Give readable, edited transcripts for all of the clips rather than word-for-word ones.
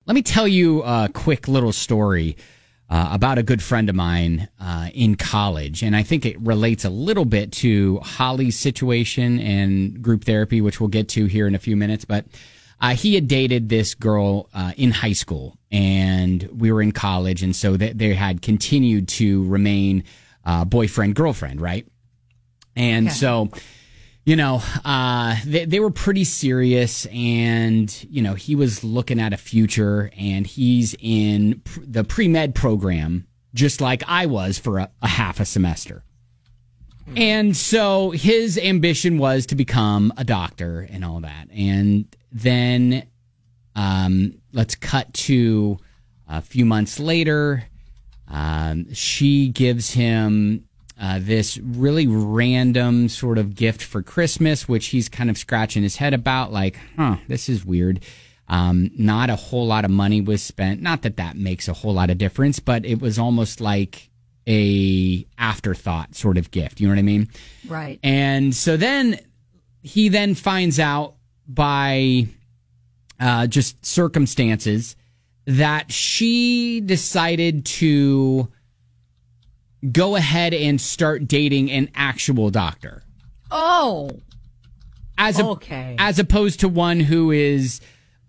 let me tell you a quick little story about a good friend of mine in college. And I think it relates a little bit to Holly's situation and group therapy, which we'll get to here in a few minutes. But he had dated this girl in high school, and we were in college. And so they had continued to remain boyfriend, girlfriend, right? And so, you know, they were pretty serious, and, you know, he was looking at a future, and he's in the pre-med program, just like I was for a half a semester. And so his ambition was to become a doctor and all that. And then let's cut to a few months later. She gives him this really random sort of gift for Christmas, which he's kind of scratching his head about, like, this is weird. Not a whole lot of money was spent. Not that that makes a whole lot of difference, but it was almost like a afterthought sort of gift. You know what I mean? Right. And so then he then finds out by just circumstances that she decided to go ahead and start dating an actual doctor. Oh. Okay. As opposed to one who is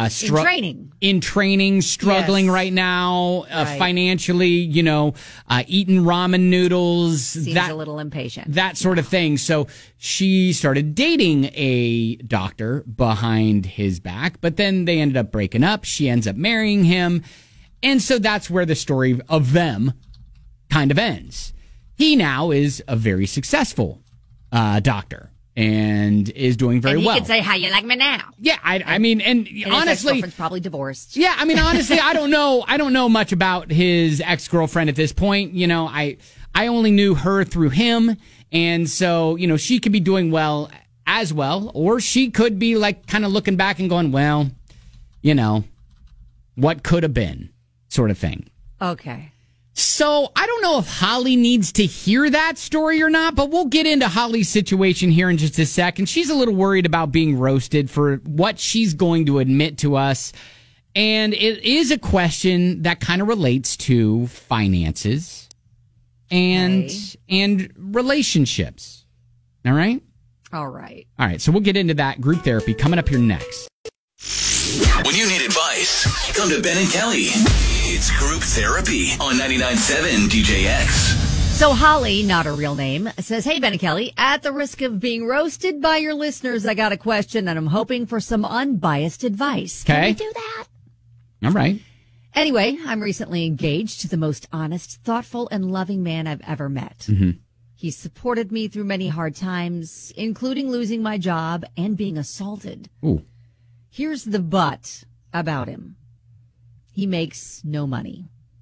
in training, struggling right now, financially, you know, eating ramen noodles. Seems a little impatient. That sort of thing. So she started dating a doctor behind his back, but then they ended up breaking up. She ends up marrying him. And so that's where the story of them kind of ends. He now is a very successful doctor and is doing very well. And he can say, how you like me now? Yeah, I mean, and honestly, his ex-girlfriend's probably divorced. Yeah, I mean, honestly, I don't know much about his ex-girlfriend at this point. You know, I only knew her through him, and so, you know, she could be doing well as well, or she could be like kind of looking back and going, well, you know, what could have been, sort of thing. Okay. So I don't know if Holly needs to hear that story or not, but we'll get into Holly's situation here in just a second. She's a little worried about being roasted for what she's going to admit to us. And it is a question that kind of relates to finances and relationships. All right? All right. All right. So we'll get into that group therapy coming up here next. When you need advice, come to Ben and Kelly. It's group therapy on 99.7 DJX. So Holly, not her real name, says, hey, Ben and Kelly, at the risk of being roasted by your listeners, I got a question and I'm hoping for some unbiased advice. Okay. Can we do that? All right. Anyway, I'm recently engaged to the most honest, thoughtful, and loving man I've ever met. Mm-hmm. He's supported me through many hard times, including losing my job and being assaulted. Ooh. Here's the but about him. He makes no money.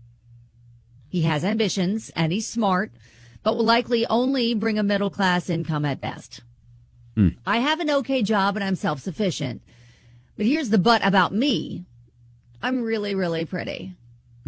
He has ambitions and he's smart, but will likely only bring a middle-class income at best. I have an okay job and I'm self-sufficient. But here's the but about me. I'm really, really pretty.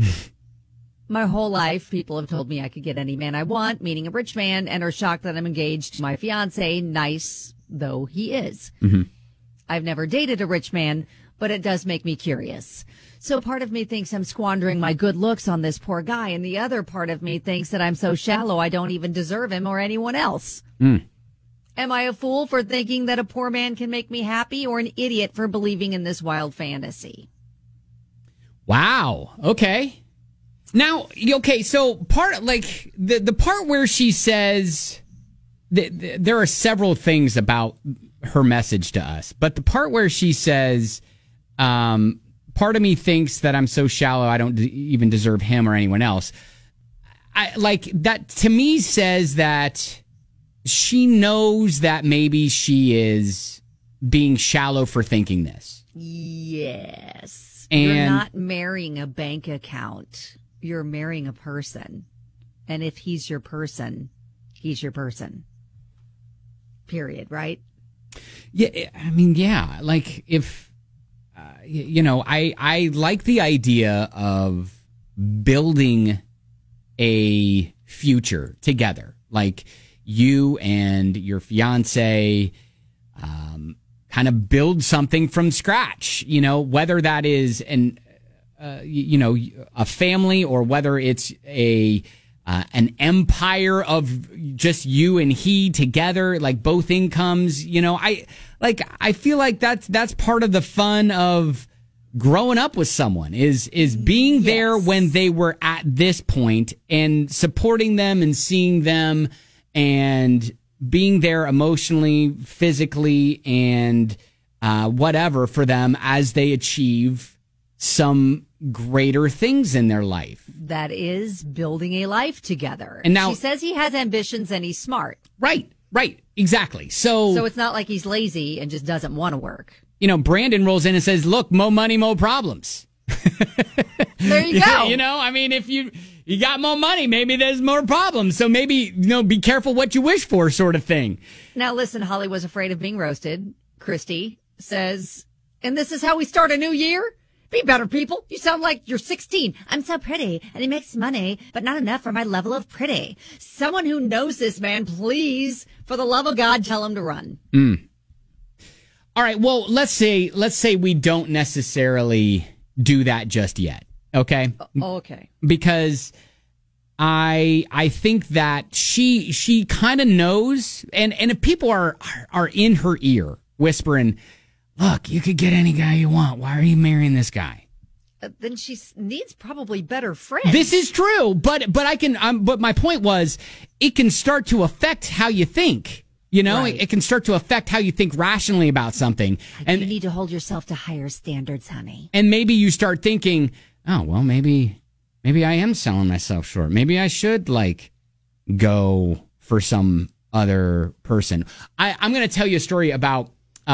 My whole life, people have told me I could get any man I want, meaning a rich man, and are shocked that I'm engaged to my fiance, nice though he is. Mm-hmm. I've never dated a rich man, but it does make me curious. So part of me thinks I'm squandering my good looks on this poor guy, and the other part of me thinks that I'm so shallow I don't even deserve him or anyone else. Am I a fool for thinking that a poor man can make me happy, or an idiot for believing in this wild fantasy? Wow. Okay. Now, okay, so the part where she says there are several things about her message to us, but the part where she says, part of me thinks that I'm so shallow I don't even deserve him or anyone else. That to me says that she knows that maybe she is being shallow for thinking this. Yes. And you're not marrying a bank account. You're marrying a person. And if he's your person, he's your person. Period, right? Yeah, I mean, yeah. Like, if, I like the idea of building a future together. Like, you and your fiance kind of build something from scratch, whether that is a family, or whether it's an empire of just you and he together, like both incomes, I feel like that's part of the fun of growing up with someone is being there when they were at this point and supporting them and seeing them and being there emotionally, physically, and whatever for them as they achieve some greater things in their life. That is building a life together. And now she says he has ambitions and he's smart. Right, exactly. So it's not like he's lazy and just doesn't want to work. Brandon rolls in and says, look, mo money, mo problems. There you go. If you got more money, maybe there's more problems. So maybe, be careful what you wish for, sort of thing. Now, listen, Holly was afraid of being roasted. Christy says, and this is how we start a new year? Be better, people. You sound like you're 16. I'm so pretty, and he makes money, but not enough for my level of pretty. Someone who knows this man, please, for the love of God, tell him to run. All right, well, let's say we don't necessarily do that just yet, okay? Okay. Because I think that she kind of knows, and if people are in her ear whispering, look, you could get any guy you want. Why are you marrying this guy? Then she needs probably better friends. This is true, but my point was, it can start to affect how you think. Right. It can start to affect how you think rationally about something. And you need to hold yourself to higher standards, honey. And maybe you start thinking, oh, well, maybe I am selling myself short. Maybe I should go for some other person. I'm going to tell you a story about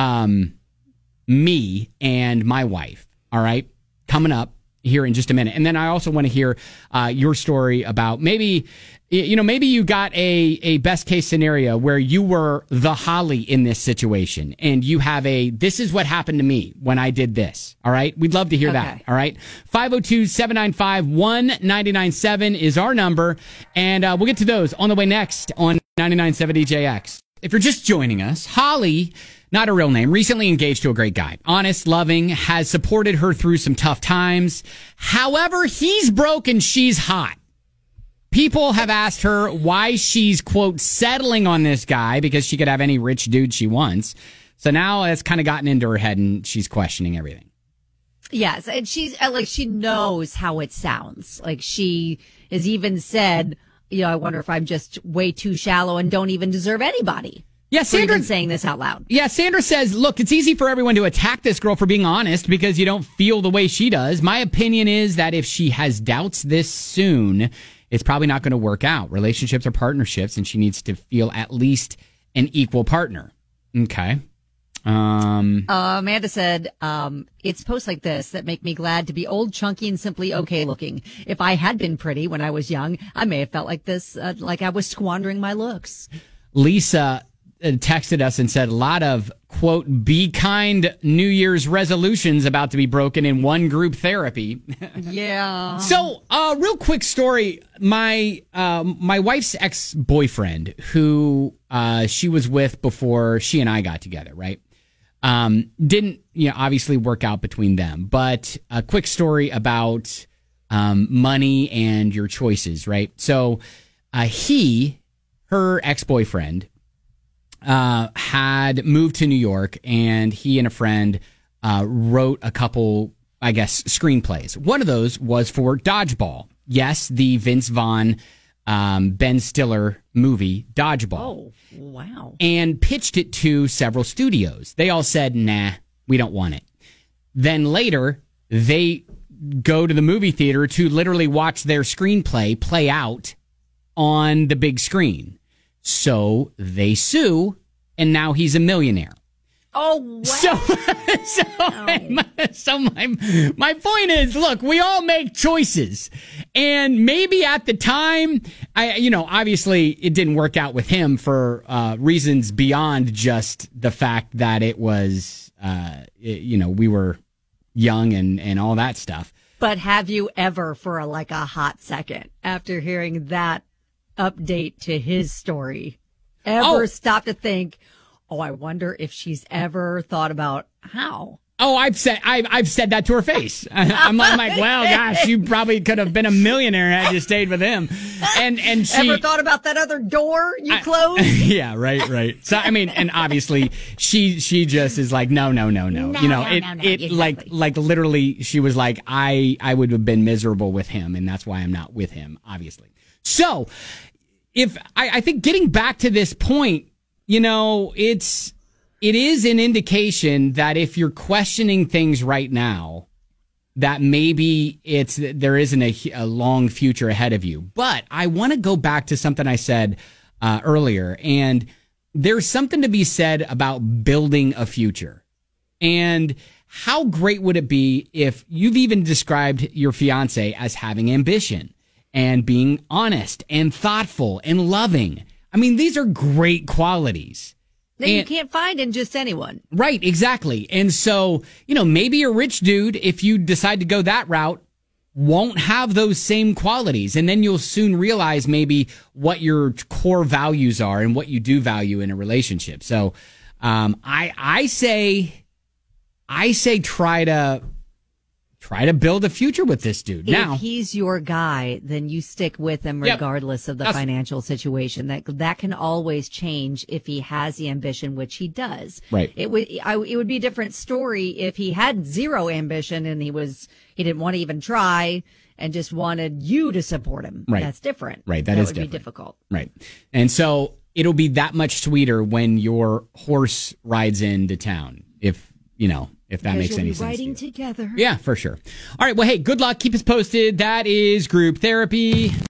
me and my wife. All right. Coming up here in just a minute. And then I also want to hear your story about maybe you got a best case scenario where you were the Holly in this situation and you have this is what happened to me when I did this. All right. We'd love to hear that. All right. 502-795-1997 is our number. And we'll get to those on the way next on 99.7 DJX. If you're just joining us, Holly, not a real name, recently engaged to a great guy. Honest, loving, has supported her through some tough times. However, he's broke and she's hot. People have asked her why she's, quote, settling on this guy because she could have any rich dude she wants. So now it's kind of gotten into her head and she's questioning everything. Yes, and she's she knows how it sounds. Like she has even said, I wonder if I'm just way too shallow and don't even deserve anybody. Yeah, Sandra saying this out loud. Yeah, Sandra says, look, it's easy for everyone to attack this girl for being honest because you don't feel the way she does. My opinion is that if she has doubts this soon, it's probably not going to work out. Relationships are partnerships, and she needs to feel at least an equal partner. Okay. Amanda said, it's posts like this that make me glad to be old, chunky, and simply okay looking. If I had been pretty when I was young, I may have felt like this, like I was squandering my looks. Lisa texted us and said a lot of, quote, be kind New Year's resolutions about to be broken in one group therapy. Yeah. So, real quick story. My wife's ex-boyfriend, who she was with before she and I got together, right? Didn't, obviously work out between them. But a quick story about money and your choices, right? So, her ex-boyfriend, had moved to New York, and he and a friend wrote a couple, I guess, screenplays. One of those was for Dodgeball. Yes, the Vince Vaughn, Ben Stiller movie, Dodgeball. Oh, wow. And pitched it to several studios. They all said, nah, we don't want it. Then later, they go to the movie theater to literally watch their screenplay play out on the big screen. So they sue, and now he's a millionaire. Oh, wow. So my point is, look, we all make choices. And maybe at the time, obviously it didn't work out with him for reasons beyond just the fact that it was, we were young and all that stuff. But have you ever, for a hot second, after hearing that update to his story, ever stop to think, I wonder if she's ever thought about how Oh, I've said that to her face. I'm like, well, gosh, you probably could have been a millionaire had you stayed with him. And she ever thought about that other door you closed? Yeah, right. So I mean, and obviously she just is like, no. You know, Exactly. like literally, she was like, I would have been miserable with him, and that's why I'm not with him, obviously. So if I think getting back to this point, you know, it is an indication that if you're questioning things right now, that maybe there isn't a long future ahead of you. But I want to go back to something I said earlier, and there's something to be said about building a future. And how great would it be if you've even described your fiance as having ambition and being honest and thoughtful and loving? I mean, these are great qualities. That you can't find in just anyone. Right, exactly. And so, you know, maybe a rich dude, if you decide to go that route, won't have those same qualities. And then you'll soon realize maybe what your core values are and what you do value in a relationship. So I say try to build a future with this dude. Now, if he's your guy, then you stick with him regardless of the financial situation. That can always change if he has the ambition, which he does. Right. It would be a different story if he had zero ambition and he didn't want to even try and just wanted you to support him. Right. That's different. Right. That would would be difficult. Right. And so it'll be that much sweeter when your horse rides into town. If that makes any sense. Riding together. Yeah, for sure. All right. Well, hey, good luck. Keep us posted. That is Group Therapy.